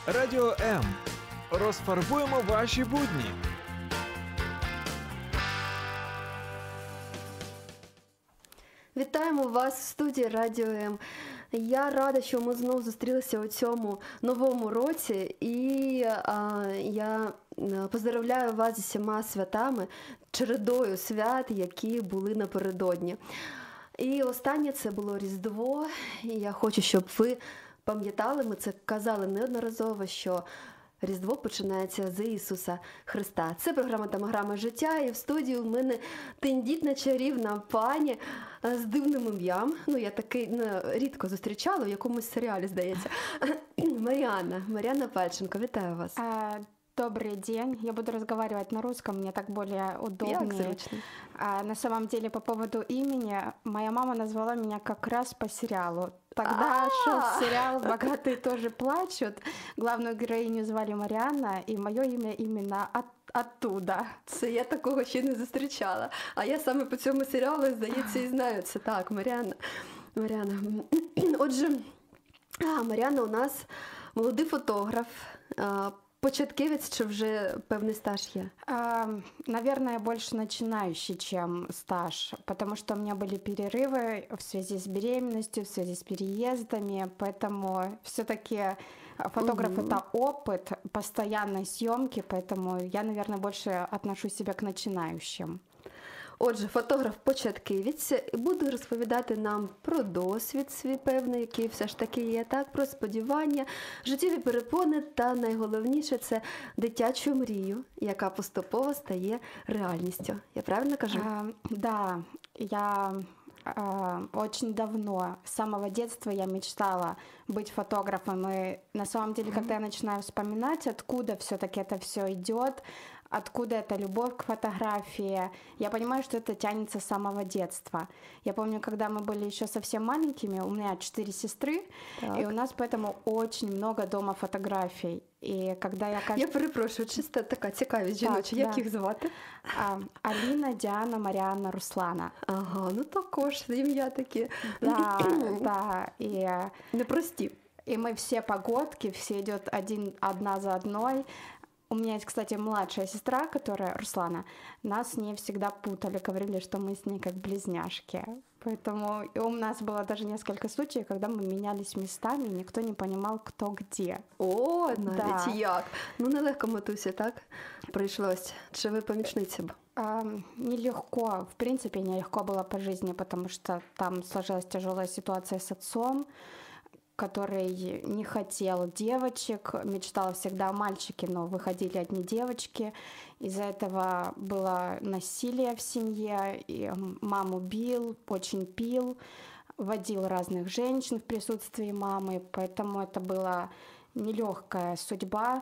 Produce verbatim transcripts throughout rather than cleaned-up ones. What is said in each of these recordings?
Радіо М. Розфарбуємо ваші будні. Вітаємо вас в студії Радіо М. Я рада, що ми знову зустрілися у цьому новому році, і а, я поздравляю вас зі всіма святами, чередою свят, які були напередодні. І останнє це було Різдво, і я хочу, щоб ви пам'ятали, ми це казали неодноразово, що Різдво починається з Ісуса Христа. Це програма «Тамаграма життя», і в студії у мене тендітна чарівна пані з дивним ім'ям. Ну, я таки ну, рідко зустрічала, в якомусь серіалі, здається. Маріанна, Маріанна Пальченко, вітаю вас. Добрый день. Я буду разговаривать на русском, мне так более удобнее. А, на самом деле, по поводу имени, моя мама назвала меня как раз по сериалу. Тогда шел сериал «Богатые тоже плачут». Главную героиню звали Маріанна, і моє ім'я іменно от, оттуда. Це я такого ще не зустрічала. А я саме по цьому серіалу, здається, і знаю. Це так, Маріанна. Маріанна. Отже, а, Маріанна у нас молодий фотограф, початківець чи вже певний стаж є? Uh, наверное, больше начинающий, чем стаж, потому что у меня были перерывы в связи с беременностью, в связи с переездами, поэтому все-таки фотограф угу. это опыт постоянной съемки, поэтому я, наверное, больше отношу себя к начинающим. Отже, фотограф-початківець буде розповідати нам про досвід свій певний, який все ж таки є, так, про сподівання, життєві перепони та найголовніше – це дитячу мрію, яка поступово стає реальністю. Я правильно кажу? Uh, да, я uh, очень давно, с самого детства я мечтала быть фотографом, и на самом деле, когда я начинаю вспоминать, откуда все-таки это все идет, откуда эта любовь к фотографии. Я понимаю, что это тянется с самого детства. Я помню, когда мы были еще совсем маленькими, у меня четыре сестры, так. И у нас поэтому очень много дома фотографий. І когда я кажу... Я перепрошую, чисто така цікавість жіноча. Як да. їх звати? А, Аліна, Діана, Маріанна, Руслана. Ага, ну також ім'я такі. Да, да. И... Непрості. И мы все погодки, все идет один, одна за одной. У меня есть, кстати, младшая сестра, которая, Руслана, нас с ней всегда путали, говорили, что мы с ней как близняшки. Поэтому и у нас было даже несколько случаев, когда мы менялись местами, и никто не понимал, кто где. О, навіть да. як. Ну, нелегко, матусі, так? Прийшлось. Чи ви помічниці б? А, нелегко. В принципе, нелегко было по жизни, потому что там сложилась тяжелая ситуация с отцом, который не хотел девочек, мечтал всегда о мальчике, но выходили одни девочки. Из-за этого было насилие в семье, и маму бил, очень пил, водил разных женщин в присутствии мамы, поэтому это была нелегкая судьба.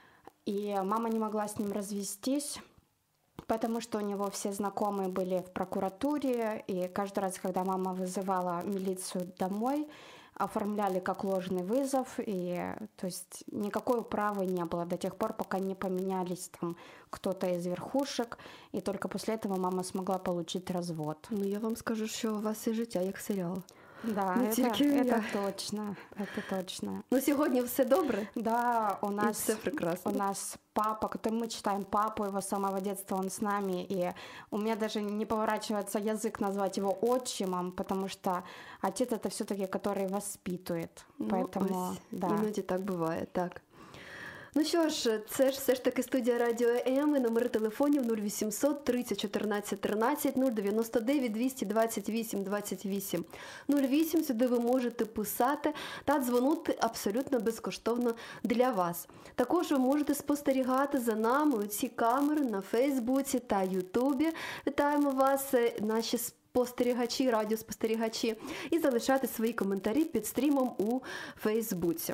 И мама не могла с ним развестись, потому что у него все знакомые были в прокуратуре, и каждый раз, когда мама вызывала милицию домой, оформляли как ложный вызов, и то есть никакой управы не было до тех пор, пока не поменялись там кто-то из верхушек, и только после этого мама смогла получить развод. Ну, я вам скажу, що у вас і життя як серіал. Да, ну, это, это точно, это точно. Ну, сегодня все добре? Да, у нас, все прекрасно. У нас папа, который мы читаем папу, его с самого детства он с нами, и у меня даже не поворачивается язык назвать его отчимом, потому что отец это все-таки, который воспитывает, ну, поэтому, ось, да. Іноді так буває, так. Ну що ж, це ж все ж таки студія Радіо М, і номери телефонів нуль вісімсот тридцять чотирнадцять тринадцять, нуль дев'яносто дев'ять двісті двадцять вісім двадцять вісім, нуль вісім, сюди ви можете писати та дзвонити абсолютно безкоштовно для вас. Також ви можете спостерігати за нами у ці камери на Фейсбуці та Ютубі. Вітаємо вас, наші спостерігачі, радіоспостерігачі, і залишати свої коментарі під стрімом у Фейсбуці.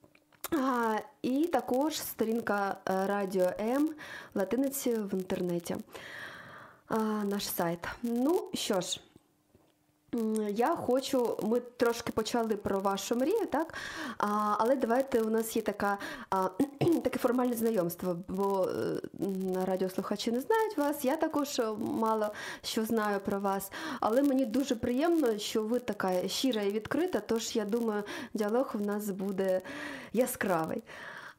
А, і також сторінка Радіо М латиниці в інтернеті, а, наш сайт. Ну що ж, я хочу, ми трошки почали про вашу мрію, так? А, але давайте, у нас є така, а, таке формальне знайомство, бо радіослухачі не знають вас, я також мало що знаю про вас, але мені дуже приємно, що ви така щира і відкрита, тож я думаю, діалог у нас буде яскравий.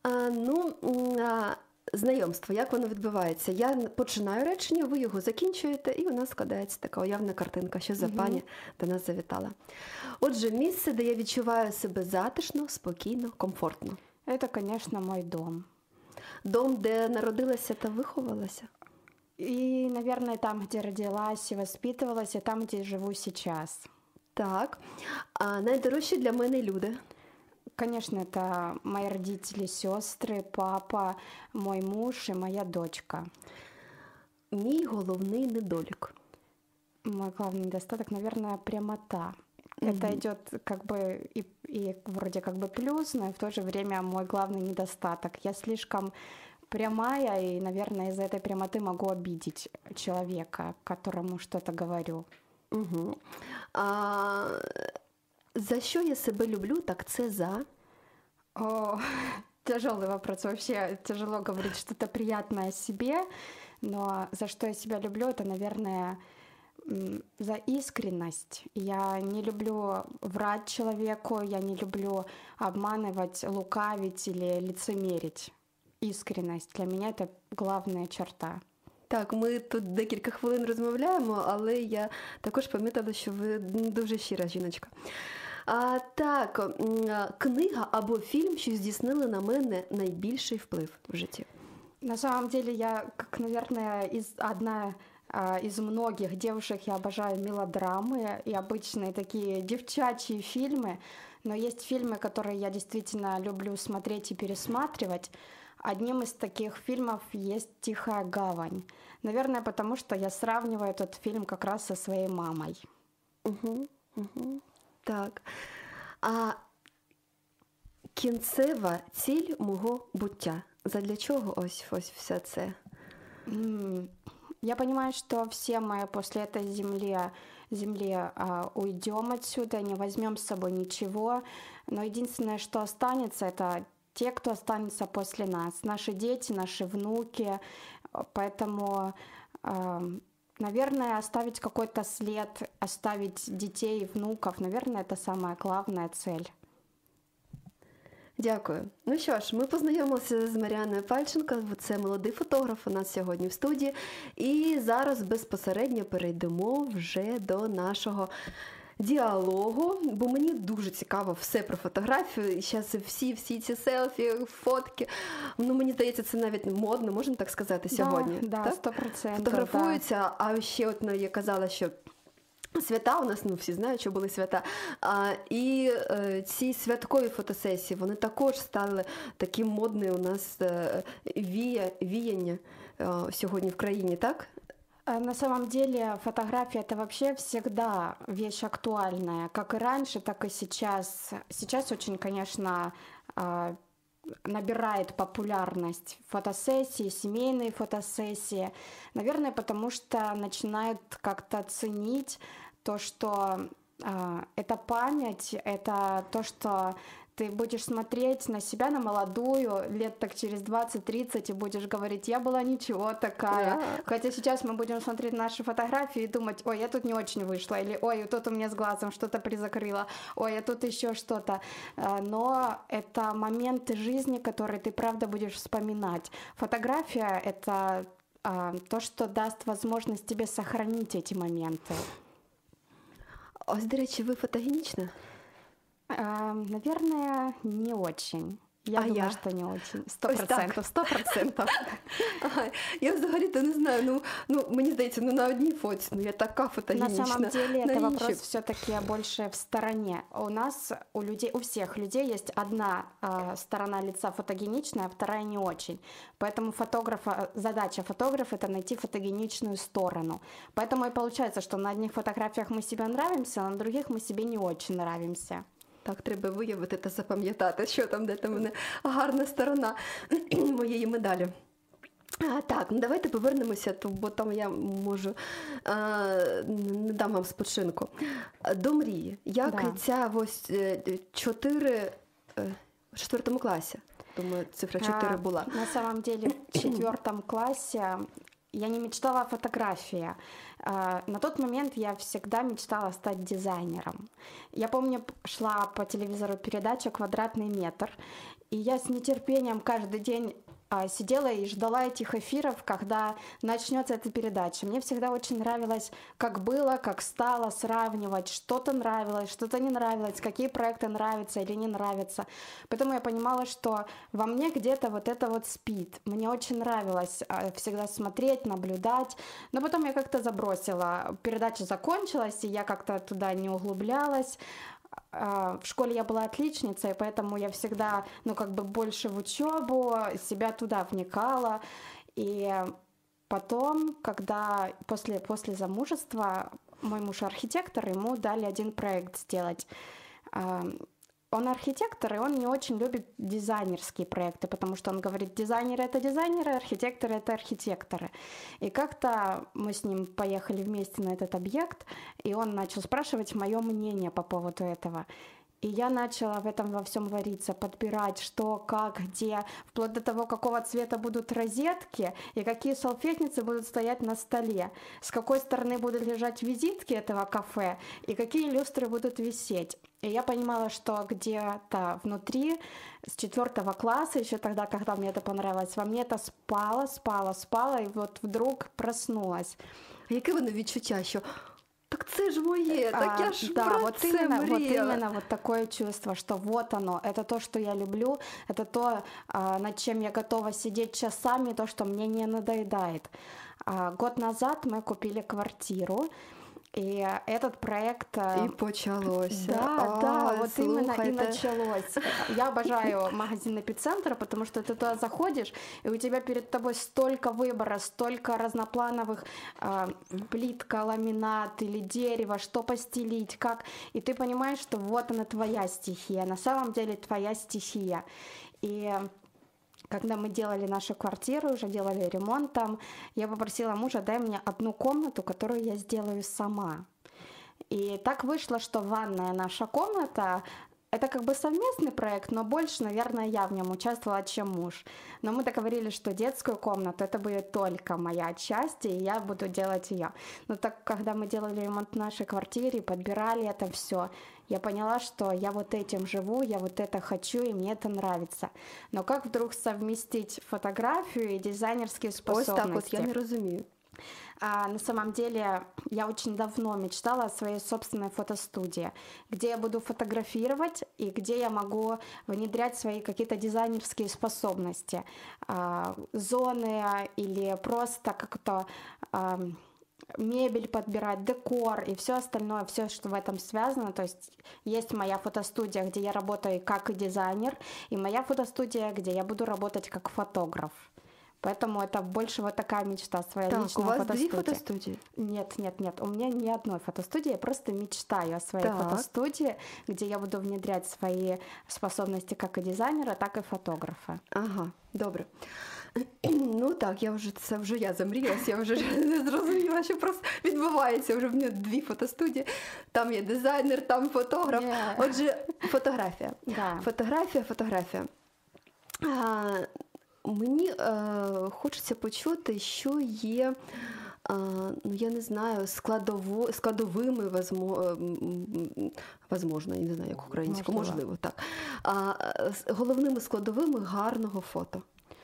А, ну, м, а, знайомство, як воно відбувається? Я починаю речення, ви його закінчуєте, і у нас складається така уявна картинка, що за Мгм. пані до нас завітала. Отже, місце, де я відчуваю себе затишно, спокійно, комфортно. Это, конечно, мой дом. Дом, де народилася та виховалася. И, наверное, там, где родилась и воспитывалась, и там, где живу сейчас. Так. А найдорожчі для мене люди. Конечно, это мои родители, сестры, папа, мой муж и моя дочка. Мій головний недолік. Мой главный недостаток, наверное, прямота. Это идет как бы и, и вроде как бы плюс, но и в то же время мой главный недостаток. Я слишком прямая, и, наверное, из-за этой прямоты могу обидеть человека, которому что-то говорю. Угу. А, за що я себе люблю, так це за... О, тяжелый вопрос. Вообще тяжело говорить что-то приятное о себе, но за что я себя люблю, это, наверное, м, за искренность. Я не люблю врать человеку, я не люблю обманывать, лукавить или лицемерить. Искренность для меня это главная черта. Так, ми тут декілька хвилин розмовляємо, але я також помітила, що ви дуже щира жіночка. А, так, м, а, книга або фільм, що здійснили на мене найбільший вплив в житті. На самом деле я, как, наверное, из, одна а, из многих девушек, я обожаю мелодрамы и обычные такие девчачьи фильмы, но есть фильмы, которые я действительно люблю смотреть и пересматривать. Одним из таких фильмов есть «Тихая гавань». Наверное, потому что я сравниваю этот фильм как раз со своей мамой. Угу, угу. Так. А кінцева ціль мого буття. Задля чого ось, ось все це? М, Я понимаю, что все мы после этой земли, земли а, уйдем отсюда, не возьмем с собой ничего, но единственное, что останется, это те, кто останется после нас, наши дети, наши внуки, поэтому, а, наверное, оставить какой-то след, оставить детей, внуков, наверное, это самая главная цель. Дякую. Ну що ж, ми познайомилися з Маріаною Пальченко, це молодий фотограф у нас сьогодні в студії. І зараз безпосередньо перейдемо вже до нашого діалогу, бо мені дуже цікаво все про фотографію. І зараз всі, всі ці селфі, фотки, ну мені здається, це навіть модно, можна так сказати, сьогодні. Да, так? сто процентов. Фотографуються, а ще от ну, я казала, що свята у нас, ну всі знають, що були свята, а, і е, ці святкові фотосесії, вони також стали таким модним у нас е, вія, віяння е, сьогодні в країні, так? На самом деле фотография это вообще всегда вещь актуальная, как и раньше, так и сейчас. Сейчас очень, конечно, набирает популярность фотосессии, семейные фотосессии. Наверное, потому что начинают как-то ценить то, что это память, это то, что ты будешь смотреть на себя, на молодую, лет так через двадцать-тридцать, и будешь говорить, я была ничего такая. Yeah. Хотя сейчас мы будем смотреть наши фотографии и думать, ой, я тут не очень вышла, или ой, тут у меня с глазом что-то призакрыло, ой, а тут еще что-то. Но это моменты жизни, которые ты правда будешь вспоминать. Фотография — это то, что даст возможность тебе сохранить эти моменты. Ось, до речі, ви фотогенічна? Uh, наверное, не очень. Я а думаю, я? что не очень. Сто процентов, сто процентов. Ага, я взагалі-то не знаю, ну, ну, мені здається, ну на одній фоті, ну я така фотогенічна. На самом деле на это іншій. вопрос все-таки больше в стороне. У нас, у людей, у всех людей есть одна э, сторона лица фотогеничная, а вторая не очень. Поэтому фотографа, задача фотографа — это найти фотогеничную сторону. Поэтому и получается, что на одних фотографиях мы себе нравимся, а на других мы себе не очень нравимся. Так, треба виявити та запам'ятати, що там, де там мене гарна сторона моєї медалі. А, так, ну давайте повернемося, то, бо там я можу, а, не дам вам спочинку. До мрії. Як да. ця ось чотири, в четвертому класі, думаю, цифра чотири була. На самом деле в четвертом классе я не мечтала о фотографии. На тот момент я всегда мечтала стать дизайнером. Я помню, шла по телевизору передача «Квадратный метр», И я с нетерпением каждый день а, сидела и ждала этих эфиров, когда начнется эта передача. Мне всегда очень нравилось, как было, как стало, сравнивать, что-то нравилось, что-то не нравилось, какие проекты нравятся или не нравятся. Поэтому я понимала, что во мне где-то вот это вот спит. Мне очень нравилось а, всегда смотреть, наблюдать, но потом я как-то забросила. Передача закончилась, и я как-то туда не углублялась. В школе я была отличницей, поэтому я всегда, ну, как бы больше в учебу, себя туда вникала. И потом, когда после, после замужества мой муж архитектор, ему дали один проект сделать. Он архитектор, и он не очень любит дизайнерские проекты, потому что он говорит, дизайнеры — это дизайнеры, архитекторы — это архитекторы. И как-то мы с ним поехали вместе на этот объект, и он начал спрашивать мое мнение по поводу этого. И я начала в этом во всем вариться, подбирать, что, как, где, вплоть до того, какого цвета будут розетки и какие салфетницы будут стоять на столе, с какой стороны будут лежать визитки этого кафе и какие люстры будут висеть. И я понимала, что где-то внутри, с четвертого класса, еще тогда, когда мне это понравилось, во мне это спало, спало, спало, и вот вдруг проснулась. Яке воно відчуття, що так це ж моє, так я ж да, про вот це именно, вот мріяла. именно вот такое чувство, что вот оно, это то, что я люблю, это то, а, над чем я готова сидеть часами, то, что мне не надоедает. А, год назад мы купили квартиру, и этот проект... І почалося. Да, а, да, вот именно и слухайте. началось. Я обожаю магазин «Эпицентр», потому что ты туда заходишь, и у тебя перед тобой столько выбора, столько разноплановых э, плитка, ламинат или дерево, что постелить, как. И ты понимаешь, что вот она твоя стихия, на самом деле твоя стихия. И... Когда мы делали нашу квартиру, уже делали ремонт там, я попросила мужа, дай мне одну комнату, которую я сделаю сама. И так вышло, что ванная наша комната, это как бы совместный проект, но больше, наверное, я в нем участвовала, чем муж. Но мы договорились, что детскую комнату это будет только моя часть, и я буду делать ее. Но так, когда мы делали ремонт в нашей квартире, подбирали это все, я поняла, что я вот этим живу, я вот это хочу, и мне это нравится. Но как вдруг совместить фотографию и дизайнерские способности? Ось так от, я не розумію. А, на самом деле, я очень давно мечтала о своей собственной фотостудии, где я буду фотографировать и где я могу внедрять свои какие-то дизайнерские способности, а, зоны или просто как-то... А, мебель подбирать, декор и все остальное, все, что в этом связано. То есть есть моя фотостудия, где я работаю как и дизайнер, и моя фотостудия, где я буду работать как фотограф. Поэтому это больше вот такая мечта, своя Так, личная у вас фотостудия. дві фотостудії? Нет, нет, нет, у меня ни одной фотостудии, я просто мечтаю о своей Так. фотостудии, где я буду внедрять свои способности как и дизайнера, так и фотографа. Ага, добре. Ну так, я вже це вже я замріялась, я вже не зрозуміла, що просто відбувається. Вже в мене дві фотостудії. Там є дизайнер, там фотограф. Yeah. Отже, фотографія. Да. Фотографія, фотографія. А, мені е, хочеться почути, що є, е, ну я не знаю, складово, складовими, возможно, возможно, я не знаю, як українською, Можливо. можливо, так. А, з головними складовими гарного фото.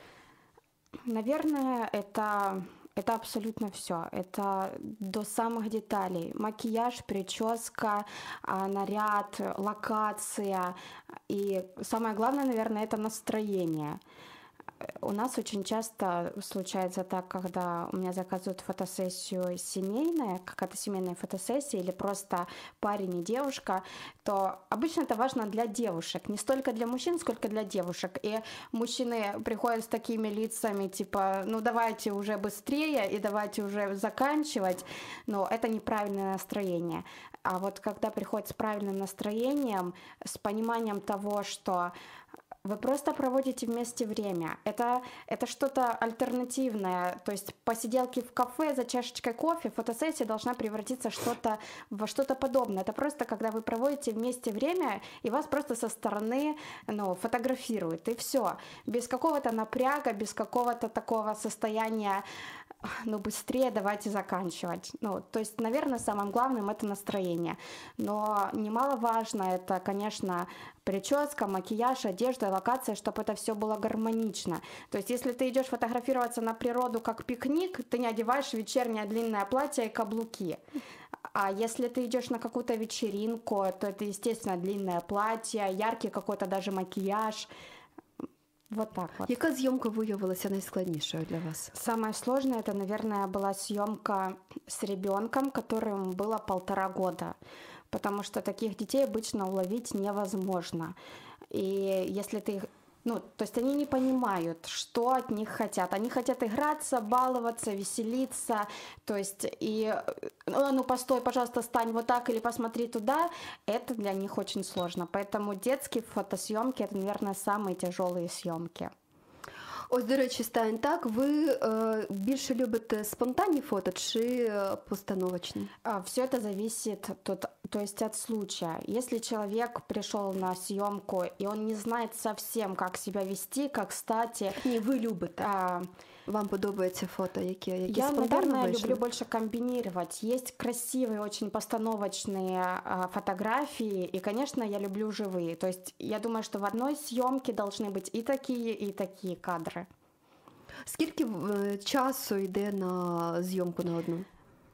Наверное, это, это абсолютно все. Это до самых деталей. Макияж, прическа, а, наряд, локация. И самое главное, наверное, это настроение. У нас очень часто случается так, когда у меня заказывают фотосессию семейная, какая-то семейная фотосессия или просто парень и девушка, то обычно это важно для девушек, не столько для мужчин, сколько для девушек. И мужчины приходят с такими лицами, типа, ну давайте уже быстрее и давайте уже заканчивать, но это неправильное настроение. А вот когда приходят с правильным настроением, с пониманием того, что вы просто проводите вместе время. Это, это что-то альтернативное. То есть посиделки в кафе за чашечкой кофе, фотосессия должна превратиться что-то, во что-то подобное. Это просто когда вы проводите вместе время, и вас просто со стороны ну, фотографируют. И все. Без какого-то напряга, без какого-то такого состояния ну, быстрее давайте заканчивать. Ну, то есть, наверное, самым главным это настроение. Но немаловажно это, конечно, прическа, макияж, одежда, локация, чтобы это все было гармонично. То есть, если ты идешь фотографироваться на природу как пикник, ты не одеваешь вечернее длинное платье и каблуки. А если ты идешь на какую-то вечеринку, то это, естественно, длинное платье, яркий какой-то даже макияж. Вот так вот. Яка зйомка виявилася найскладнішою для вас? Самое сложное, это, наверное, была съемка с ребенком, которому было полтора года, потому что таких детей обычно уловить невозможно. И если ты их Ну, то есть они не понимают, что от них хотят. Они хотят играться, баловаться, веселиться. То есть и, ну, ну постой, пожалуйста, стань вот так или посмотри туда. Это для них очень сложно. Поэтому детские фотосъемки, это, наверное, самые тяжелые съемки. Ось, до речі, Стань, так, ви е, більше любите спонтанні фото чи е, постановочні? Все это зависит тут, то есть от случая. Если человек пришел на съемку и он не знает совсем, как себя вести, как стати. Ні, ви любите. А, Вам подобається фото, які, які Я, спонтанно наверное, вийшли? люблю больше комбинировать. Есть красивые, очень постановочные а, фотографии, и, конечно, я люблю живые. То есть я думаю, что в одной съемке должны быть и такие, и такие кадры. Скільки е, часу йде на зйомку на одну?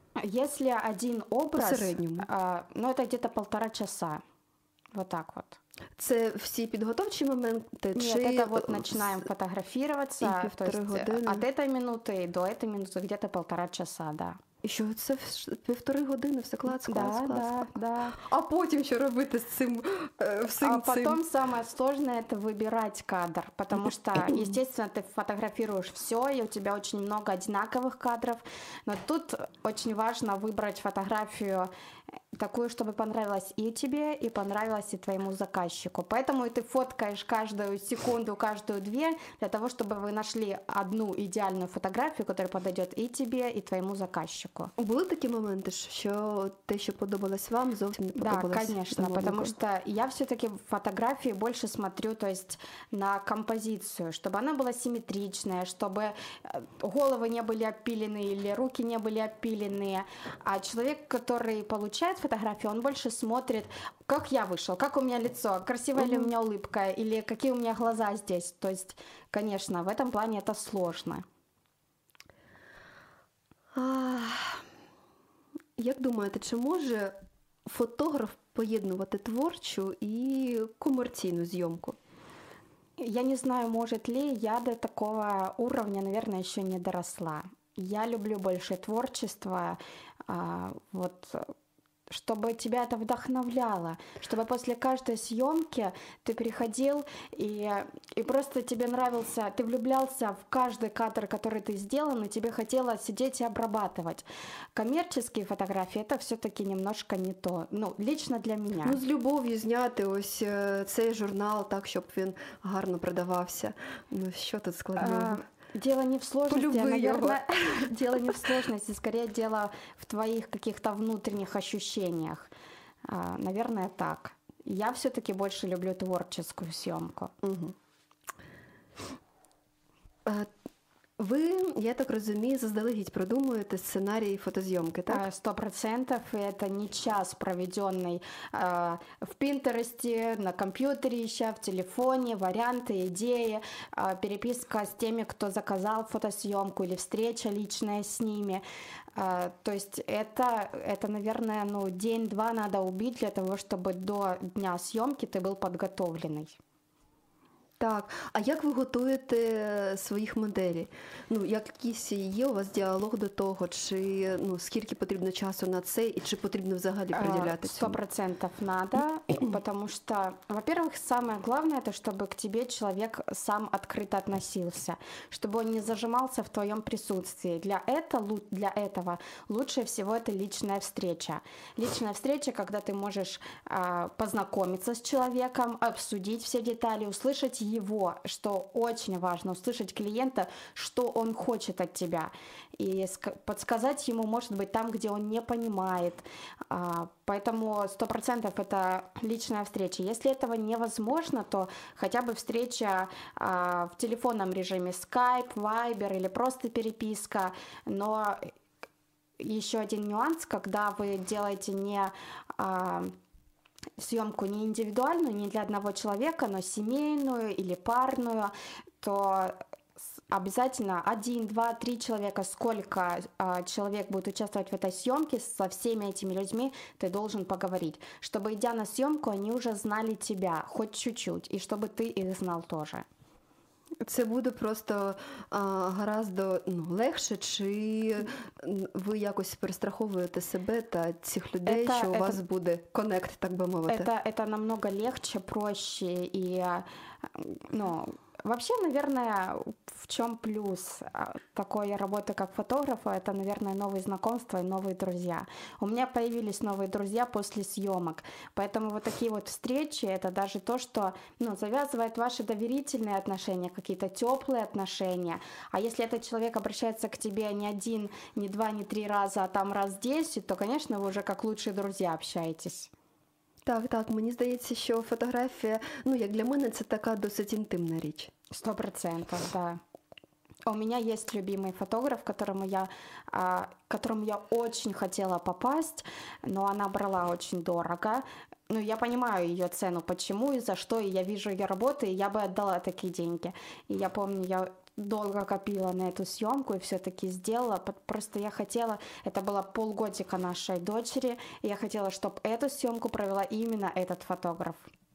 Если один образ, По среднему. а, ну это где-то полтора часа. Вот так вот. Це всі підготовчі моменти? Нет, чи это вот начинаем фотографироваться, и то есть полторы годины? от этой минуты до этой минуты где-то полтора часа, да. І що, це в- півтори години, все клац, клац, Да, клац, да, клац. да. А потім що робити з цим, е, всім А цим? потом самое сложное это выбирать кадр, потому что, естественно, ты фотографируешь все, и у тебя очень много одинаковых кадров, но тут очень важно выбрать фотографию такую, чтобы понравилась и тебе, и понравилась и твоему заказчику. Поэтому и ты фоткаешь каждую секунду, каждую две, для того, чтобы вы нашли одну идеальную фотографию, которая подойдет и тебе, и твоему заказчику. Були такі моменти, що те, що подобалось вам, зовсім не Да, подобалось конечно, замовнику? потому что я все-таки в фотографии больше смотрю, то есть на композицию, чтобы она была симметричная, чтобы э, головы не были опилены или руки не были опиленные. А человек, который получает фотографию, он больше смотрит, как я вышел, как у меня лицо, красивая ли у меня улыбка или какие у меня глаза здесь. То есть, конечно, в этом плане это сложно. А, як думаєте, чи може фотограф поєднувати творчу і комерційну зйомку? Я не знаю, может ли, я до такого уровня, наверное, еще не доросла. Я люблю больше творчество, а, вот, чтобы тебя это вдохновляло, чтобы после каждой съемки ты приходил и, и просто тебе нравился, ты влюблялся в каждый кадр, который ты сделал, и тебе хотелось сидеть и обрабатывать. Коммерческие фотографии это все-таки немножко не то, ну, лично для меня. Ну, з любов'ю зняти ось е, цей журнал так, щоб він гарно продавався. Ну, що тут складного? А, Дело не в сложности, а, Полюби наверное, дело не в сложности, скорее дело в твоих каких-то внутренних ощущениях. А, Наверное, так. Я все-таки больше люблю творческую съемку. Угу. Ви, я так розумію, заздалегідь продумуєте сценарії фотозйомки, так? А, Сто процентов. И это не час, проведенный а, в Пинтересте, на компьютере ища, в телефоне, варианты, идеи, а, переписка с теми, кто заказал фотосъемку или встреча личная с ними. А, то есть это, это, наверное, ну, день-два надо убить для того, чтобы до дня съемки ты был подготовленный. Так, а як ви готуєте своїх моделей? Ну, якийсь є у вас діалог до того, чи ну, скільки потрібно часу на це, і чи потрібно взагалі приділяти Сто цьому? процентов надо, потому что, во-первых, самое главное, это чтобы к тебе человек сам открыто относился, чтобы он не зажимался в твоем присутствии. Для этого, для этого лучше всего это личная встреча. Личная встреча, когда ты можешь а, познакомиться с человеком, обсудить все детали, услышать его, что очень важно, услышать клиента, что он хочет от тебя, и подсказать ему, может быть, там, где он не понимает. Поэтому сто процентов это личная встреча. Если этого невозможно, то хотя бы встреча в телефонном режиме Skype, Viber или просто переписка, но еще один нюанс, когда вы делаете не а, съемку не индивидуальную, не для одного человека, но семейную или парную, то обязательно один, два, три человека, сколько а, человек будет участвовать в этой съемке, со всеми этими людьми ты должен поговорить, чтобы, идя на съемку, они уже знали тебя хоть чуть-чуть, и чтобы ты их знал тоже. Це буде просто а, гораздо ну, легше, чи ви якось перестраховуєте себе та цих людей, это, що у это, вас буде коннект, так би мовити? Это, это намного легче, проще и, ну, вообще, наверное, в чем плюс такой работы как фотографа, это, наверное, новые знакомства и новые друзья. У меня появились новые друзья после съемок, поэтому вот такие вот встречи, это даже то, что, ну, завязывает ваши доверительные отношения, какие-то теплые отношения. А если этот человек обращается к тебе не один, не два, не три раза, а там раз десять, то, конечно, вы уже как лучшие друзья общаетесь. Так, так, мені здається, що фотографія, ну, як для мене, це така досить інтимна річ. Сто процентов, да. У меня есть любимый фотограф, которому я, а, которому я очень хотела попасть, но она брала очень дорого. Ну, я понимаю ее цену, почему и за что, и я вижу ее работы, и я бы отдала такие деньги. И я помню, я долго копила на эту съемку и все-таки сделала. Просто я хотела, это было полгодика нашей дочери, и я хотела, чтобы эту съемку провела именно этот фотограф.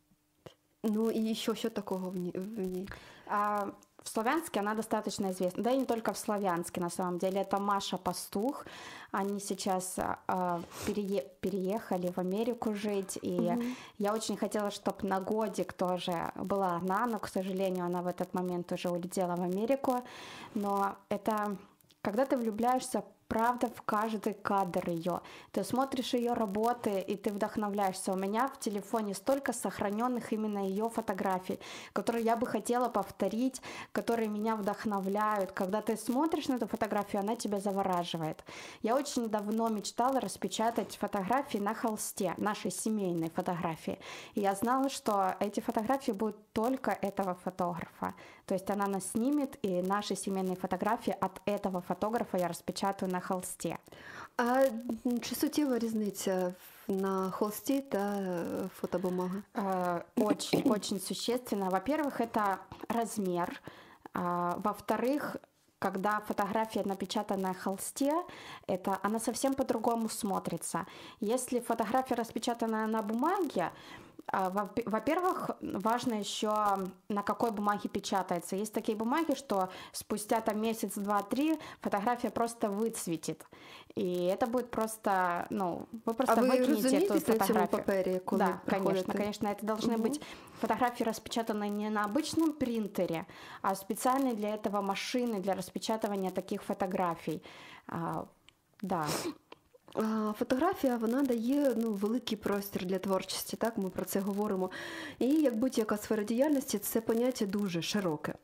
Ну и еще что такого в ней? В, ней? А, в Славянске она достаточно известна, да и не только в Славянске на самом деле, это Маша Пастух, они сейчас а, перее, переехали в Америку жить, и mm-hmm. я очень хотела, чтобы на годик тоже была она, но, к сожалению, она в этот момент уже улетела в Америку, но это, когда ты влюбляешься правда в каждый кадр ее. Ты смотришь ее работы, и ты вдохновляешься. У меня в телефоне столько сохраненных именно ее фотографий, которые я бы хотела повторить, которые меня вдохновляют. Когда ты смотришь на эту фотографию, она тебя завораживает. Я очень давно мечтала распечатать фотографии на холсте, нашей семейной фотографии. И я знала, что эти фотографии будут только этого фотографа. То есть она нас снимет, и наши семейные фотографии от этого фотографа я распечатаю на холсте. А чи суттєва різниця на холсті та фотобумага? Очень, очень существенно. Во-первых, это размер. Во-вторых, когда фотография напечатана на холсте, это, она совсем по-другому смотрится. Если фотография распечатана на бумаге, во-первых, важно еще, на какой бумаге печатается. Есть такие бумаги, что спустя там месяц, два, три фотография просто выцветит. И это будет просто, ну, вы просто а выкинете вы эту фотографию. Папері, коли да, приходите? конечно, конечно. Это должны угу. быть фотографии, распечатанные не на обычном принтере, а специальные для этого машины, для распечатывания таких фотографий. А, да. Фотографія, вона дає ну, великий простір для творчості, так, ми про це говоримо. І як будь-яка сфера діяльності, це поняття дуже широке.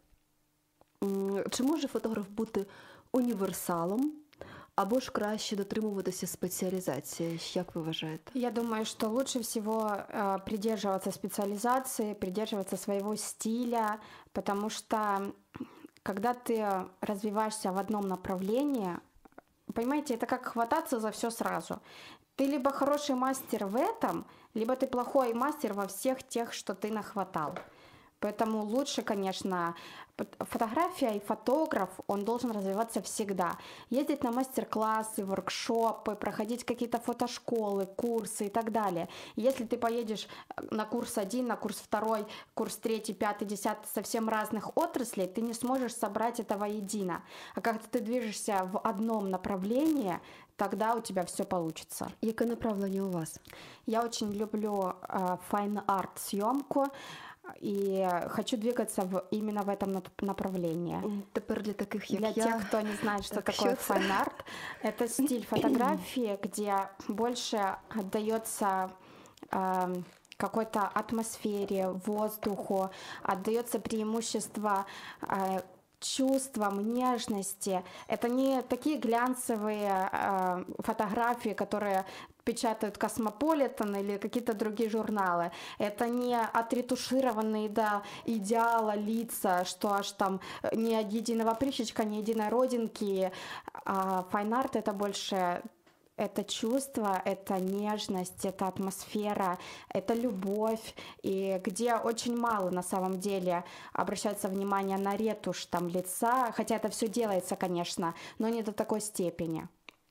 Чи може фотограф бути універсалом, або ж краще дотримуватися спеціалізації? Як ви вважаєте? Я думаю, что лучше всего э, придерживаться специализации, придерживаться своего стиля, потому что когда ты развиваешься в одном направлении, понимаете, это как хвататься за все сразу. Ты либо хороший мастер в этом, либо ты плохой мастер во всех тех, что ты нахватал. Поэтому лучше, конечно, фотография и фотограф, он должен развиваться всегда. Ездить на мастер-классы, воркшопы, проходить какие-то фотошколы, курсы и так далее. Если ты поедешь на курс один, на курс второй, курс третий, пятый, десятый, совсем разных отраслей, ты не сможешь собрать это воедино. А когда ты движешься в одном направлении, тогда у тебя все получится. Яке направление у вас? Я очень люблю э, файн-арт съемку. И хочу двигаться в, именно в этом направлении. Теперь для таких, как для я... тех, кто не знает, что так, такое файн-арт, это стиль фотографии, где больше отдается э, какой-то атмосфере, воздуху, отдается преимущество э, чувствам, нежности. Это не такие глянцевые э, фотографии, которые печатают Космополитен или какие-то другие журналы. Это не отретушированные до идеала лица, что аж там ни единого прыщичка, ни единой родинки. А файн-арт — это больше... Это чувство, это нежность, это атмосфера, это любовь, и где очень мало на самом деле обращается внимание на ретушь там лица, хотя это все делается, конечно, но не до такой степені.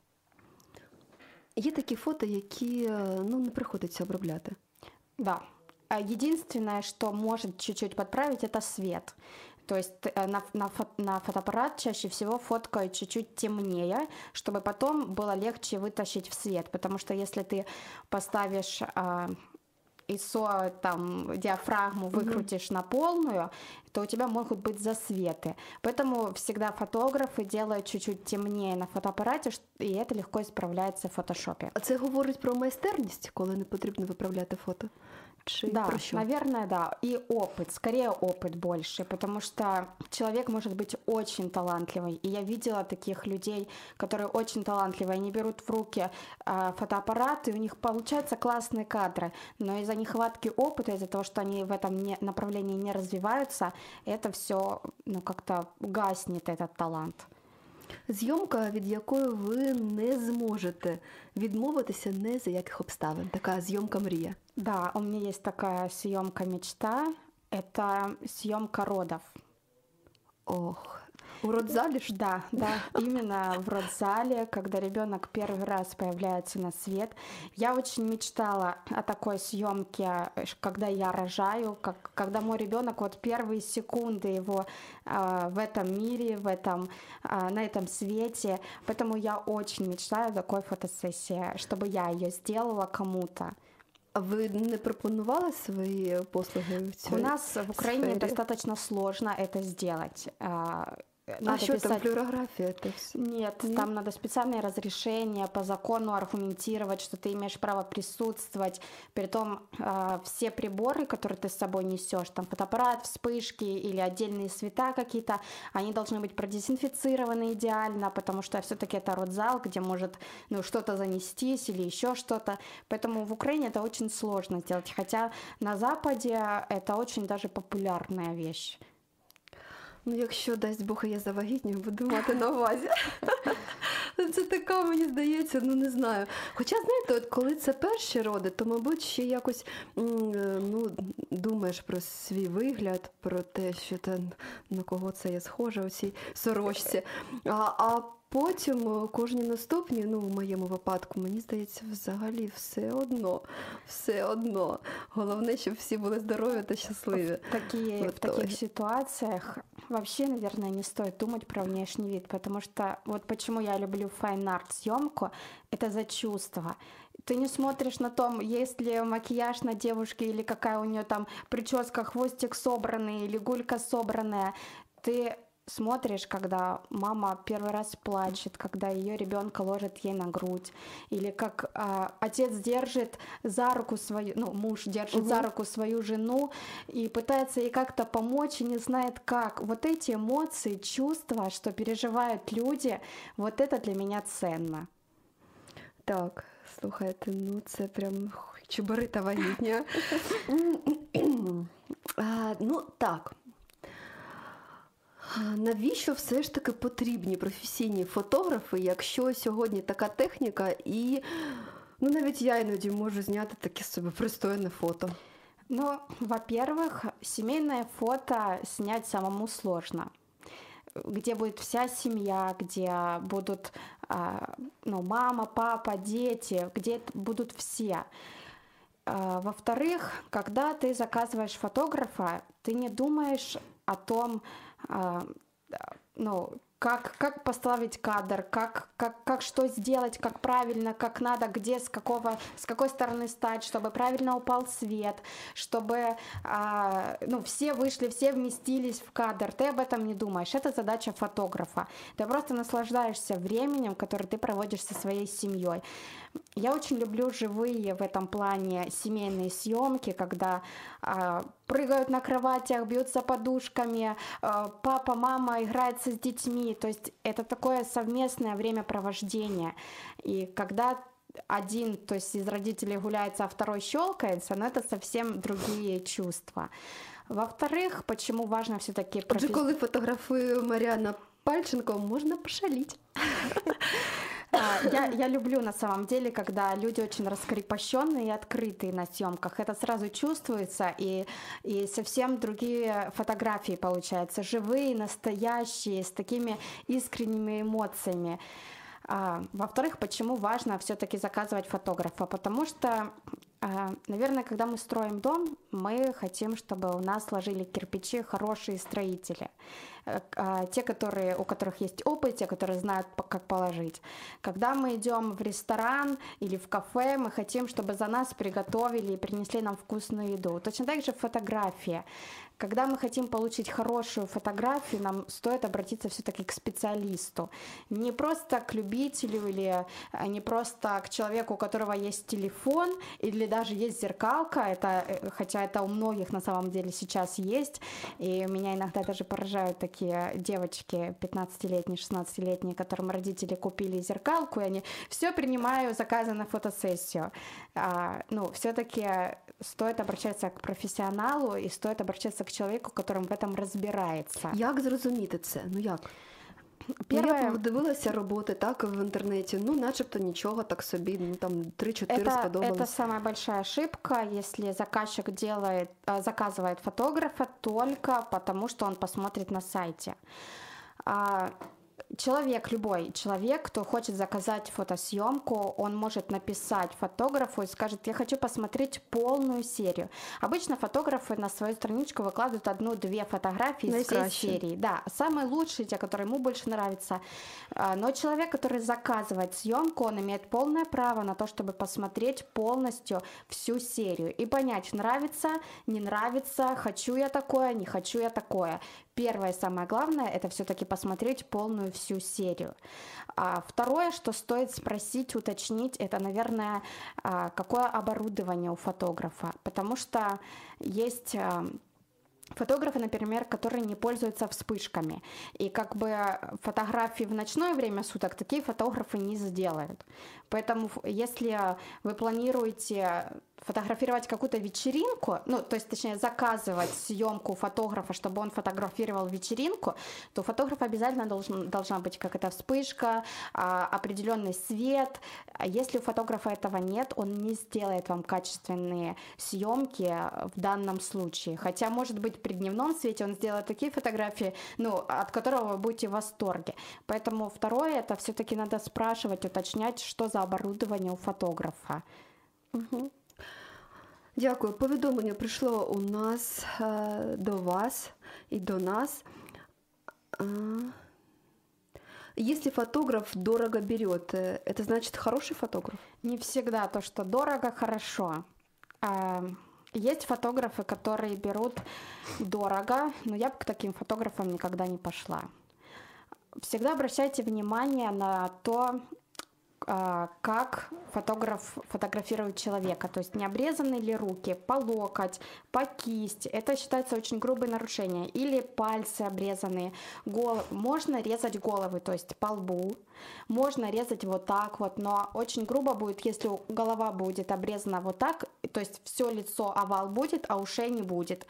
Є такі фото, які ну, не приходиться обробляти. Да. Единственное, что может чуть-чуть подправить, это свет. То есть на, на, на фотоаппарат чаще всего фоткают чуть-чуть темнее, чтобы потом было легче вытащить в свет. Потому что если ты поставишь э, ай эс о, там, диафрагму выкрутишь mm-hmm. на полную, то у тебя могут быть засветы. Поэтому всегда фотографы делают чуть-чуть темнее на фотоаппараті, і це легко справляється в фотошопі. А це говорить про майстерність, коли не потрібно виправляти фото? Чи да, про что? Наверное, да. И опыт, скорее опыт больше, потому что человек может быть очень талантливый. И я видела таких людей, которые очень талантливые, они берут в руки э, фотоаппарат, и у них получаются классные кадры, но из-за нехватки опыта, из-за того, что они в этом не, направлении не развиваются, это все ну, как-то гаснет, этот талант. Зйомка, від якої ви не зможете відмовитися ні за яких обставин. Така зйомка-мрія. Да, у меня есть такая съемка-мечта. Это съемка родов. Ох, в родзале? Да, да, именно в родзале, когда ребенок первый раз появляется на свет. Я очень мечтала о такой съемке, когда я рожаю, как, когда мой ребенок, вот первые секунды его э, в этом мире, в этом, э, на этом свете. Поэтому я очень мечтаю о такой фотосессии, чтобы я ее сделала кому-то. А вы не пропонували свои послуги в цій У нас в Украине сфері? достаточно сложно это сделать. Надо а что писать... там, флюорография? Это все? Нет, Нет, там надо специальное разрешение по закону аргументировать, что ты имеешь право присутствовать. Притом э, все приборы, которые ты с собой несешь, там фотоаппарат, вспышки или отдельные света какие-то, они должны быть продезинфицированы идеально, потому что все-таки это родзал, где может ну, что-то занестись или еще что-то. Поэтому в Украине это очень сложно сделать, хотя на Западе это очень даже популярная вещь. Ну, якщо, дасть Бог, я завагітнюю, буду мати на увазі. Це така, мені здається, ну не знаю. Хоча, знаєте, от коли це перші роди, то, мабуть, ще якось ну, думаєш про свій вигляд, про те, що те, на кого це я схожа у цій сорочці. А, а потім кожні наступні, ну, в моєму випадку, мені здається, взагалі все одно, все одно. Головне, щоб всі були здорові та щасливі. В, такие, в таких ситуациях вообще, наверное, не стоит думать про внешний вид, потому что вот почему я люблю файн-арт съемку, это за чувство. Ты не смотришь на том, есть ли макияж на девушке, или какая у нее там прическа, хвостик собранный, или гулька собранная. Ты смотришь, когда мама первый раз плачет, когда ее ребенка ложит ей на грудь, или как э, отец держит за руку свою, ну, муж держит угу. за руку свою жену и пытается ей как-то помочь и не знает как. Вот эти эмоции, чувства, что переживают люди, вот это для меня ценно. Так, слухайте, ну це прям чебарита вагітня. Ну, так. Навіщо все ж таки потрібні професійні фотографи, якщо сьогодні така техніка і, ну, навіть я іноді можу зняти таке собі пристойне фото? Ну, во-первых, семейное фото снять самому сложно. Где будет вся семья, где будут ну, мама, папа, дети, где будут все. Во-вторых, когда ты заказываешь фотографа, ты не думаешь о том, ну, как, как поставить кадр, как, как, как что сделать, как правильно, как надо, где, с, какого, с какой стороны стать, чтобы правильно упал свет, чтобы а, ну, все вышли, все вместились в кадр. Ты об этом не думаешь. Это задача фотографа. Ты просто наслаждаешься временем, которое ты проводишь со своей семьей. Я очень люблю живые в этом плане семейные съемки, когда а, прыгают на кроватях, бьются подушками, а, папа, мама играются с детьми. То есть это такое совместное времяпровождение. И когда один, то есть из родителей гуляется, а второй щелкается, но это совсем другие чувства. Во-вторых, почему важно все-таки... Отже, профи... коли фотографує Мар'яна Пальченко, можна пошалить. Я, я люблю на самом деле, когда люди очень раскрепощенные и открытые на съемках. Это сразу чувствуется, и, и совсем другие фотографии получаются, живые, настоящие, с такими искренними эмоциями. А, во-вторых, почему важно все-таки заказывать фотографа? Потому что, а, наверное, когда мы строим дом, мы хотим, чтобы у нас сложили кирпичи хорошие строители. А, те, которые, у которых есть опыт, те, которые знают, как положить. Когда мы идем в ресторан или в кафе, мы хотим, чтобы за нас приготовили и принесли нам вкусную еду. Точно так же фотография. Когда мы хотим получить хорошую фотографию, нам стоит обратиться все-таки к специалисту. Не просто к любителю или не просто к человеку, у которого есть телефон или даже есть зеркалка, это, хотя это у многих на самом деле сейчас есть. И меня иногда даже поражают такие девочки пятнадцатилетние, шестнадцатилетние, которым родители купили зеркалку, и они все принимаю заказы на фотосессию. А, ну, все-таки стоит обращаться к профессионалу и стоит обращаться к человеку, которым в этом розбирається. Як зрозуміти це? Ну як? Первое... Я подивилася роботи так в інтернеті, ну начебто нічого, так собі, ну там три-чотири сподобалось. Это самая большая ошибка, если заказчик делает, заказывает фотографа только потому, что он посмотрит на сайте. Человек, любой человек, кто хочет заказать фотосъемку, он может написать фотографу и скажет: я хочу посмотреть полную серию. Обычно фотографы на свою страничку выкладывают одну-две фотографии из всей серии. Да, самые лучшие, те, которые ему больше нравятся. Но человек, который заказывает съемку, он имеет полное право на то, чтобы посмотреть полностью всю серию и понять, нравится, не нравится, хочу я такое, не хочу я такое. Первое, самое главное, это все-таки посмотреть полную всю серию. А второе, что стоит спросить, уточнить, это, наверное, какое оборудование у фотографа. Потому что есть фотографы, например, которые не пользуются вспышками. И как бы фотографии в ночное время суток такие фотографы не сделают. Поэтому если вы планируете фотографировать какую-то вечеринку, ну, то есть, точнее, заказывать съемку фотографа, чтобы он фотографировал вечеринку, то фотограф обязательно должен, должна быть какая-то вспышка, определенный свет. Если у фотографа этого нет, он не сделает вам качественные съемки в данном случае. Хотя, может быть, при дневном свете он сделает такие фотографии, ну, от которого вы будете в восторге. Поэтому второе, это все-таки надо спрашивать, уточнять, что за оборудование у фотографа. Угу. Дякую. Повідомлення прийшло у нас э, до вас и до нас. Э, если фотограф дорого берет, э, это значит хороший фотограф? Не всегда то, что дорого, хорошо. Э, есть фотографы, которые берут дорого, но я бы к таким фотографам никогда не пошла. Всегда обращайте внимание на то, как фотограф фотографирует человека, то есть не обрезаны ли руки, по локоть, по кисть, это считается очень грубое нарушение, или пальцы обрезанные, гол... можно резать головы, то есть по лбу, можно резать вот так вот, но очень грубо будет, если голова будет обрезана вот так, то есть все лицо овал будет, а ушей не будет.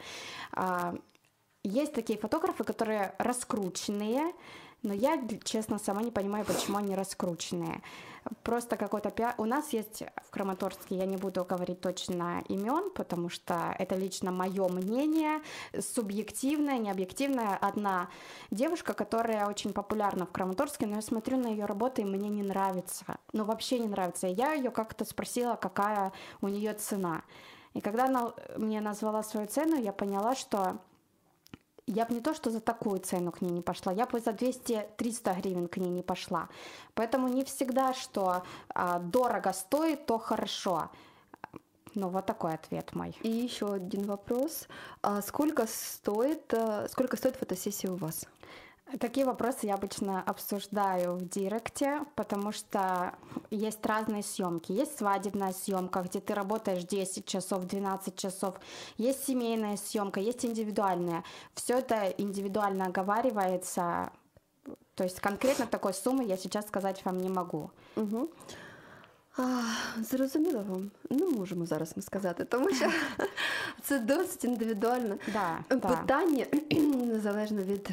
Есть такие фотографы, которые раскрученные, но я, честно, сама не понимаю, почему они раскрученные. Просто какой-то пиар. У нас есть в Краматорске, я не буду говорить точно имен, потому что это лично мое мнение, субъективное, необъективное. Одна девушка, которая очень популярна в Краматорске, но я смотрю на ее работы, и мне не нравится. Ну, вообще не нравится. Я ее как-то спросила, какая у нее цена. И когда она мне назвала свою цену, я поняла, что я бы не то, что за такую цену к ней не пошла, я бы за двести-триста гривен к ней не пошла. Поэтому не всегда, что а, дорого стоит, то хорошо. Ну, вот такой ответ мой. И еще один вопрос. А сколько стоит, а, сколько стоит фотосессия у вас? Такие вопросы я обычно обсуждаю в директе, потому что есть разные съемки. Есть свадебная съемка, где ты работаешь десять часов, двенадцать часов. Есть семейная съемка, есть индивидуальная. Все это индивидуально оговаривается. То есть конкретно такой суммы я сейчас сказать вам не могу. Угу. А, зрозуміло вам. Не можемо зараз ми сказати, тому що це досить індивідуально. Да, питання незалежно від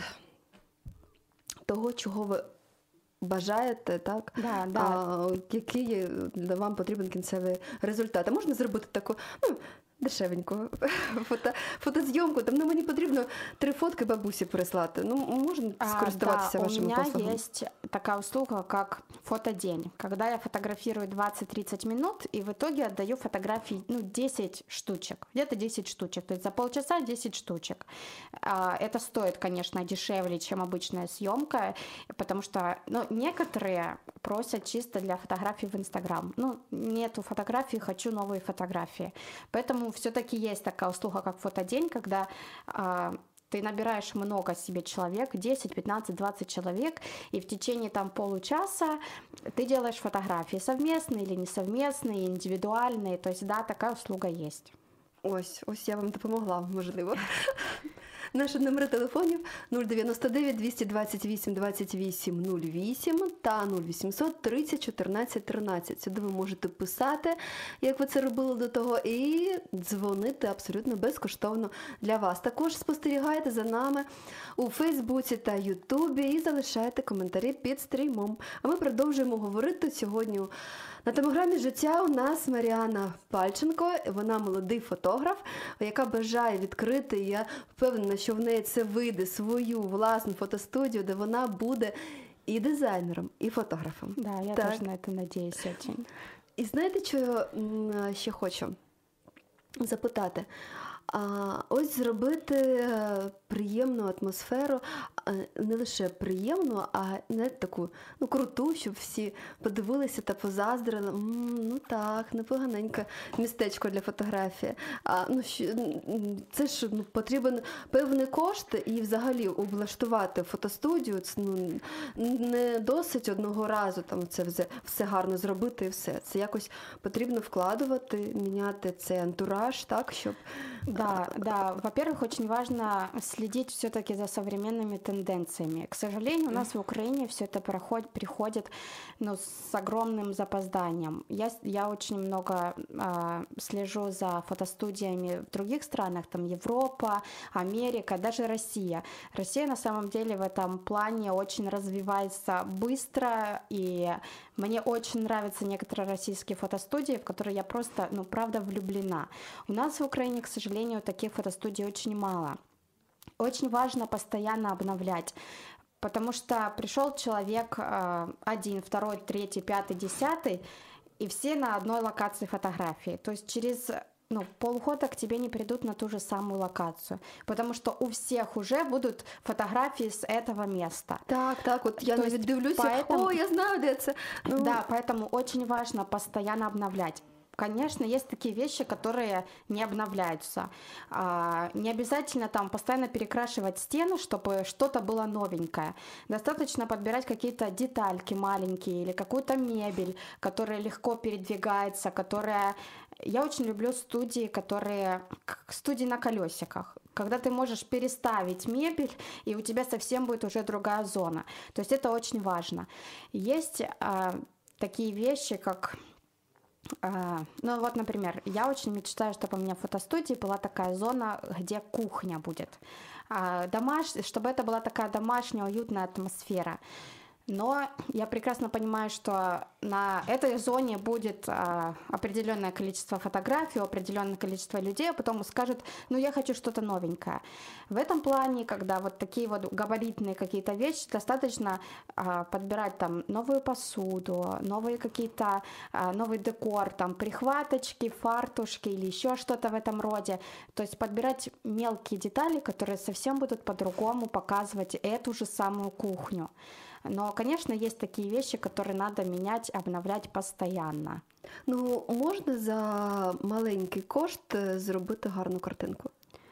того, чого ви бажаєте, так? Да, да. А, який вам потрібен кінцевий результат. А можна зробити таку, ну, дешевеньку фото, фотозйомку, там, ну, мені потрібно три фотки бабусі прислати. Ну, можна скористуватися а, да, вашими послугами? У меня есть такая услуга, как фотодень, когда я фотографирую двадцать-тридцать минут и в итоге отдаю фотографии, ну, десять штучек, где-то десять штучек, то есть за полчаса десять штучек. Это стоит, конечно, дешевле, чем обычная съемка, потому что, ну, некоторые просят чисто для фотографий в Инстаграм. Ну, нету фотографий, хочу новые фотографии. Поэтому все-таки есть такая услуга, как фотодень, когда а, ты набираешь много себе человек, десять, пятнадцать, двадцать человек, и в течение там получаса ты делаешь фотографии совместные или несовместные, индивидуальные. То есть, да, такая услуга есть. Ось, ось я вам допомогла, можливо. Наші номери телефонів нуль дев'яносто дев'ять двісті двадцять вісім двадцять вісім нуль вісім та нуль вісімсот тридцять чотирнадцять тринадцять. Сюди ви можете писати, як ви це робили до того, і дзвонити абсолютно безкоштовно для вас. Також спостерігайте за нами у Фейсбуці та Ютубі і залишайте коментарі під стрімом. А ми продовжуємо говорити сьогодні на темограмі життя. У нас Маріана Пальченко, вона молодий фотограф, яка бажає відкрити, я впевнена, що в неї це вийде, свою власну фотостудію, де вона буде і дизайнером, і фотографом. Да, я так. теж на це надіюся очень. І знаєте, що я ще хочу запитати? А ось зробити приємну атмосферу, не лише приємну, а не таку, ну, круту, щоб всі подивилися та позаздрили. М-м, ну так, непоганеньке містечко для фотографії. А, ну, це ж, ну, потрібен певний кошт, і взагалі облаштувати фотостудію, це, ну, не досить одного разу там це все, все гарно зробити і все. Це якось потрібно вкладувати, міняти цей антураж, так, щоб... Да, да. Во-первых, очень важно следить все-таки за современными тенденциями. К сожалению, у нас в Украине все это проходит, приходит, ну, с огромным запозданием. Я, я очень много э, слежу за фотостудиями в других странах, там Европа, Америка, даже Россия. Россия на самом деле в этом плане очень развивается быстро, и мне очень нравятся некоторые российские фотостудии, в которые я просто, ну, правда влюблена. У нас в Украине, к сожалению, таких фотостудий очень мало. Очень важно постоянно обновлять, потому что пришел человек э, один, второй, третий, пятый, десятый, и все на одной локации фотографии. То есть через... Ну, полгода к тебе не придут на ту же самую локацию, потому что у всех уже будут фотографии с этого места. Так, так, вот я навіть дивлюся, поэтому... о, я знаю, где это. Ну... Да, поэтому очень важно постоянно обновлять. Конечно, есть такие вещи, которые не обновляются. А, не обязательно там постоянно перекрашивать стены, чтобы что-то было новенькое. Достаточно подбирать какие-то детальки маленькие или какую-то мебель, которая легко передвигается, которая... Я очень люблю студии, которые... Студии на колесиках. Когда ты можешь переставить мебель, и у тебя совсем будет уже другая зона. То есть это очень важно. Есть а, такие вещи, как... Uh, ну вот, например, я очень мечтаю, чтобы у меня в фотостудии была такая зона, где кухня будет. Uh, домаш... Чтобы это была такая домашняя, уютная атмосфера. Но я прекрасно понимаю, что на этой зоне будет а, определенное количество фотографий, определенное количество людей, а потом скажут, ну я хочу что-то новенькое. В этом плане, когда вот такие вот габаритные какие-то вещи, достаточно а, подбирать там новую посуду, новые какие-то, а, новый декор, там прихваточки, фартушки или еще что-то в этом роде. То есть подбирать мелкие детали, которые совсем будут по-другому показывать эту же самую кухню. Но, конечно, есть такие вещи, которые надо менять, обновлять постоянно. Ну, можна за маленький кошт е, зробити гарну картинку?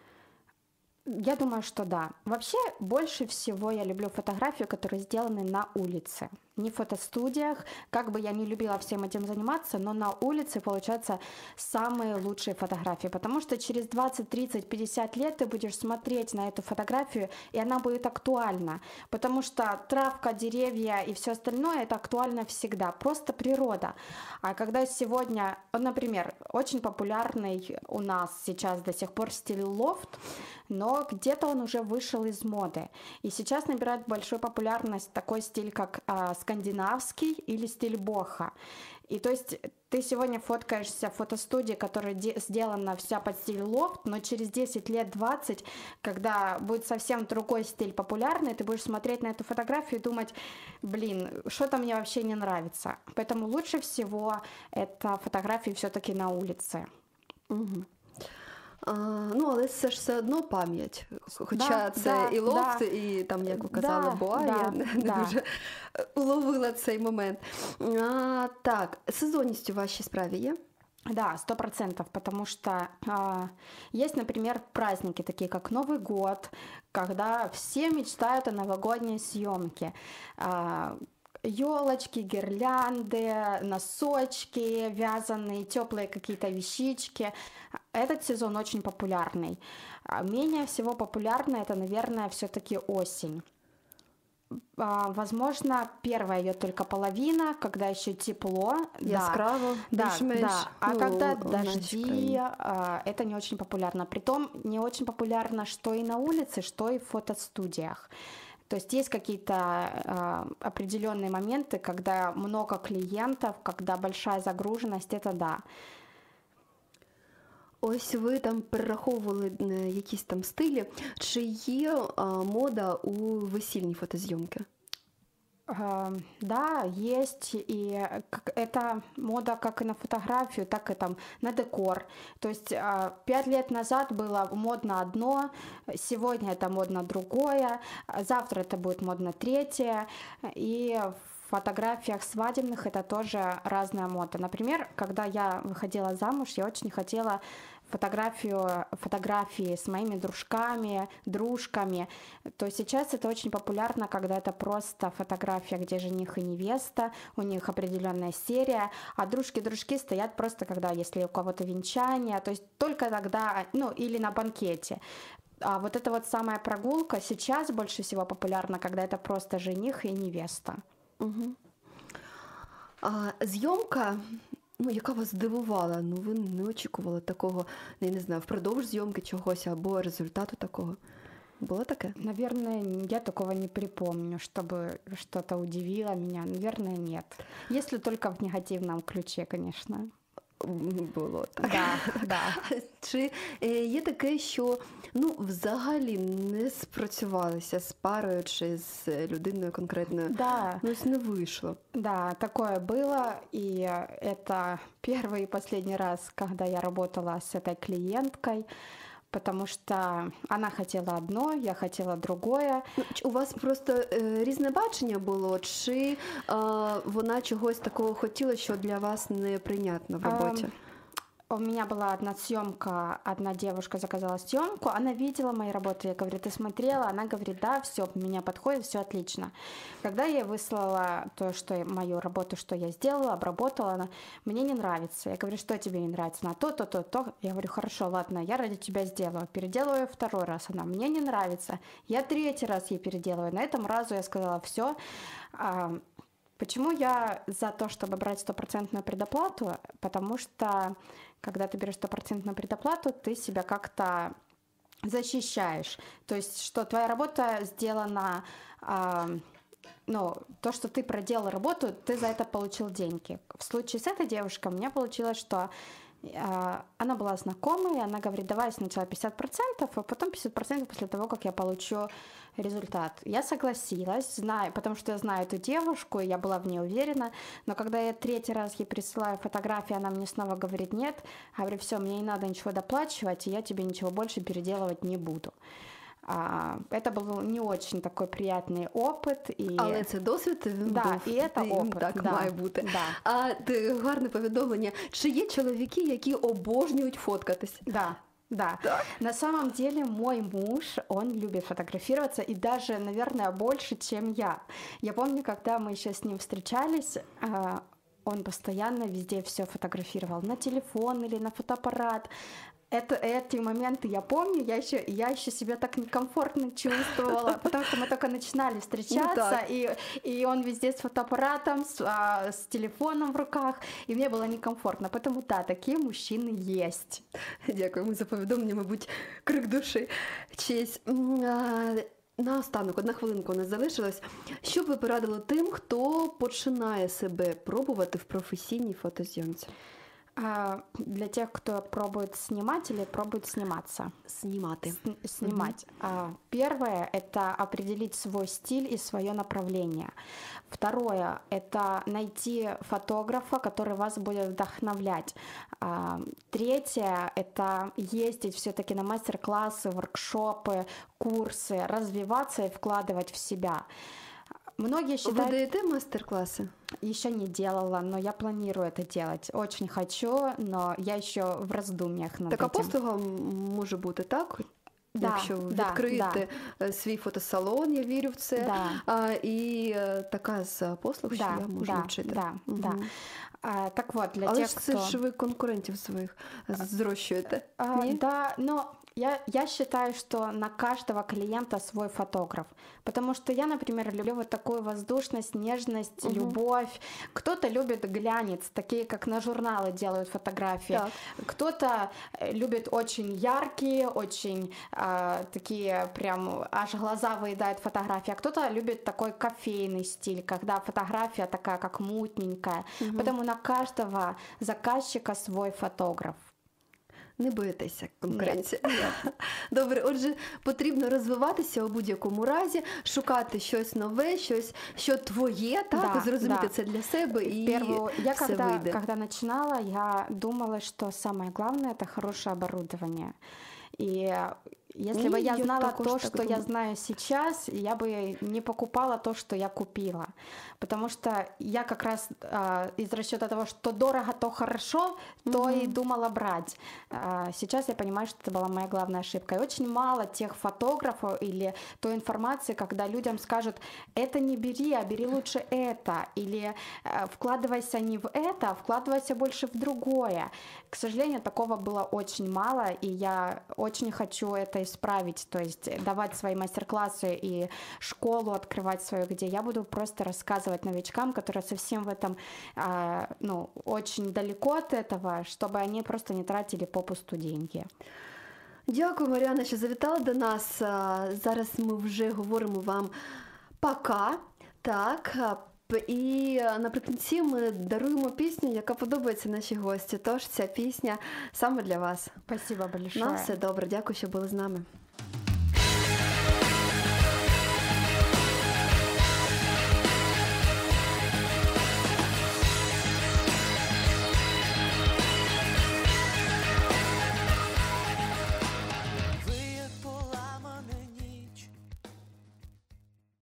Я думаю, что да. Вообще, больше всего я люблю фотографии, которые сделаны на улице. Не в фотостудиях, как бы я не любила всем этим заниматься, но на улице получаются самые лучшие фотографии, потому что через двадцать, тридцать, пятьдесят лет ты будешь смотреть на эту фотографию, и она будет актуальна, потому что травка, деревья и все остальное это актуально всегда, просто природа. А когда сегодня, вот, например, очень популярный у нас сейчас до сих пор стиль лофт, но где-то он уже вышел из моды, и сейчас набирает большую популярность такой стиль, как а, скандинавский или стиль бохо. И то есть ты сегодня фоткаешься в фотостудии, которая де- сделана вся под стиль лофт, но через десять лет, двадцать, когда будет совсем другой стиль популярный, ты будешь смотреть на эту фотографию и думать, блин, что-то мне вообще не нравится. Поэтому лучше всего это фотографии все-таки на улице. Угу. А, ну, але це ж все одно пам'ять. Хоча Да, це да, і лофт, да. і там, як ви казали, Да, боа, да, я не, не да. дуже уловила цей момент. А, так, сезонність у вашій справі є? Да, сто процентов, потому что а, есть, например, праздники такие, как Новый год, когда все мечтают о новогодней съемке. А, елочки, гирлянды, носочки вязаные, теплые какие-то вещички. Этот сезон очень популярный. А менее всего популярно это, наверное, все-таки осень. А, возможно, первая идет только половина, когда еще тепло, Яскраво, да, більш-менш, да. А ну, когда в нашій дожди, країні. а, это не очень популярно. Притом не очень популярно что и на улице, что и в фотостудиях. То есть есть какие-то а, определенные моменты, когда много клиентов, когда большая загруженность, это да. Ось ви там перераховували е, якісь там стилі. Чи є а, мода у весільні фотозйомки? А, Да, есть, и как- это мода как и на фотографию, так и там на декор. То есть а, пять лет назад было модно одно, сегодня это модно другое, а завтра это будет модно третье, и в фотографиях свадебных это тоже разная мода. Например, когда я выходила замуж, я очень хотела фотографию, фотографии с моими дружками, дружками. То сейчас это очень популярно, когда это просто фотография, где жених и невеста, у них определенная серия, а дружки-дружки стоят просто, когда, если у кого-то венчание, то есть только тогда, ну, или на банкете. А вот эта вот самая прогулка сейчас больше всего популярна, когда это просто жених и невеста. Угу. А, зйомка, ну, яка вас здивувала? Ну, ви не очікували такого, я не знаю, впродовж зйомки чогось або результату такого? Було таке? Наверное, я такого не припомню, чтобы что-то удивило меня. Наверное, нет. Если только в негативном ключе, конечно. Було так. Да, да. Чи е, є таке, що ну, взагалі не спрацювалися з парою чи з людиною конкретною? Да. Ну, ось не вийшло. Да, такое было, и это первый и последний раз, когда я работала с этой клиенткой, потому что она хотела одно, я хотела другое. Ну, чи у вас просто е, різне бачення було, чи е, вона чогось такого хотіла, що для вас неприйнятно в роботі? Ам, У меня была одна съемка, одна девушка заказала съемку, она видела мои работы, я говорю, ты смотрела? Она говорит, да, все, меня подходит, все отлично. Когда я ей выслала то, что мою работу, что я сделала, обработала, она, мне не нравится. Я говорю, что тебе не нравится? Она то, то, то, то. Я говорю, хорошо, ладно, я ради тебя сделаю. Переделаю ее второй раз. Она, мне не нравится. Я третий раз ей переделываю. На этом разу я сказала, все. Почему я за то, чтобы брать стопроцентную предоплату? Потому что, когда ты берешь стопроцентную предоплату, ты себя как-то защищаешь. То есть, что твоя работа сделана, э, ну, то, что ты проделал работу, ты за это получил деньги. В случае с этой девушкой у меня получилось, что она была знакомой, она говорит, давай сначала пятьдесят процентов, а потом пятьдесят процентов после того, как я получу результат. Я согласилась, знаю, потому что я знаю эту девушку, и я была в ней уверена, но когда я третий раз ей присылаю фотографии, она мне снова говорит нет, я говорю, все, мне не надо ничего доплачивать, и я тебе ничего больше переделывать не буду. Это был не очень такой приятний опит. І... Але це досвід да, був. І це опит. Так да, має бути. Да. А ти, гарне повідомлення. Чи є чоловіки, які обожнюють фоткатись? Да. Да, так? На самом деле мой муж, он любит фотографироваться, и даже, наверное, больше, чем я. Я помню, когда мы еще с ним встречались, он постоянно везде все фотографировал, на телефон или на фотоаппарат. Это, эти моменты я помню, я еще, я еще себя так некомфортно чувствовала, потому что мы только начинали встречаться, ну, и, и он везде с фотоаппаратом, с, а, с телефоном в руках, и мне было некомфортно. Поэтому, да, такие мужчины есть. Дякуємо за повідомлення, мабуть, крик душі. Честь. Наостанок, одна хвилинка у нас залишилась. Що б ви порадили тим, хто починає себе пробувати в професійній фотозйомці? Для тех, кто пробует снимать или пробует сниматься. Сниматы. С- снимать. Mm-hmm. Первое – это определить свой стиль и свое направление. Второе – это найти фотографа, который вас будет вдохновлять. Третье – это ездить все-таки на мастер-классы, воркшопы, курсы, развиваться и вкладывать в себя. Многие считают... Вы даете мастер-классы? Еще не делала, но я планирую это делать. Очень хочу, но я еще в раздумьях над так, этим. Так, а послуга може бути, так? Да, Якщо да, відкрити да. свій фотосалон, я вірю в це. Да. А, і така з послуг, да, що я можу да, навчити. Да, угу. да. А, так вот, для Але тех, ж кто... це ж ви конкурентів своїх зрощуєте. А, да, но я, я считаю, что на каждого клиента свой фотограф. Потому что я, например, люблю вот такую воздушность, нежность, угу. любовь. Кто-то любит глянец, такие, как на журналы делают фотографии. Так. Кто-то любит очень яркие, очень э, такие прям аж глаза выедают фотографии. А кто-то любит такой кофейный стиль, когда фотография такая, как мутненькая. Угу. Поэтому на каждого заказчика свой фотограф. Не боїтеся конкуренції. Добре, отже, потрібно розвиватися у будь-якому разі, шукати щось нове, щось, що твоє, так, да, зрозуміти да. це для себе і Первую, я все когда, вийде. когда начинала, я думала, что самое главное – это хорошее оборудование. И если И бы я знала також то, так что я думаю. знаю сейчас, я бы не покупала то, что я купила. Потому что я как раз э, из расчета того, что дорого, то хорошо, то Угу. и думала брать. Э, сейчас я понимаю, что это была моя главная ошибка. И очень мало тех фотографов или той информации, когда людям скажут, это не бери, а бери лучше это. Или э, вкладывайся не в это, а вкладывайся больше в другое. К сожалению, такого было очень мало, и я очень хочу это исправить, то есть давать свои мастер-классы и школу открывать свою, где я буду просто рассказывать новичкам, которые совсем в этом, э, ну, очень далеко от этого, чтобы они просто не тратили попусту деньги. Дякую, Мар'яна, що завітала до нас. Зараз ми вже говоримо вам пока, так, і наприкінці ми даруємо пісню, яка подобається нашій гості. Тож ця пісня саме для вас. Спасибо большое. На все добре, дякую, що були з нами.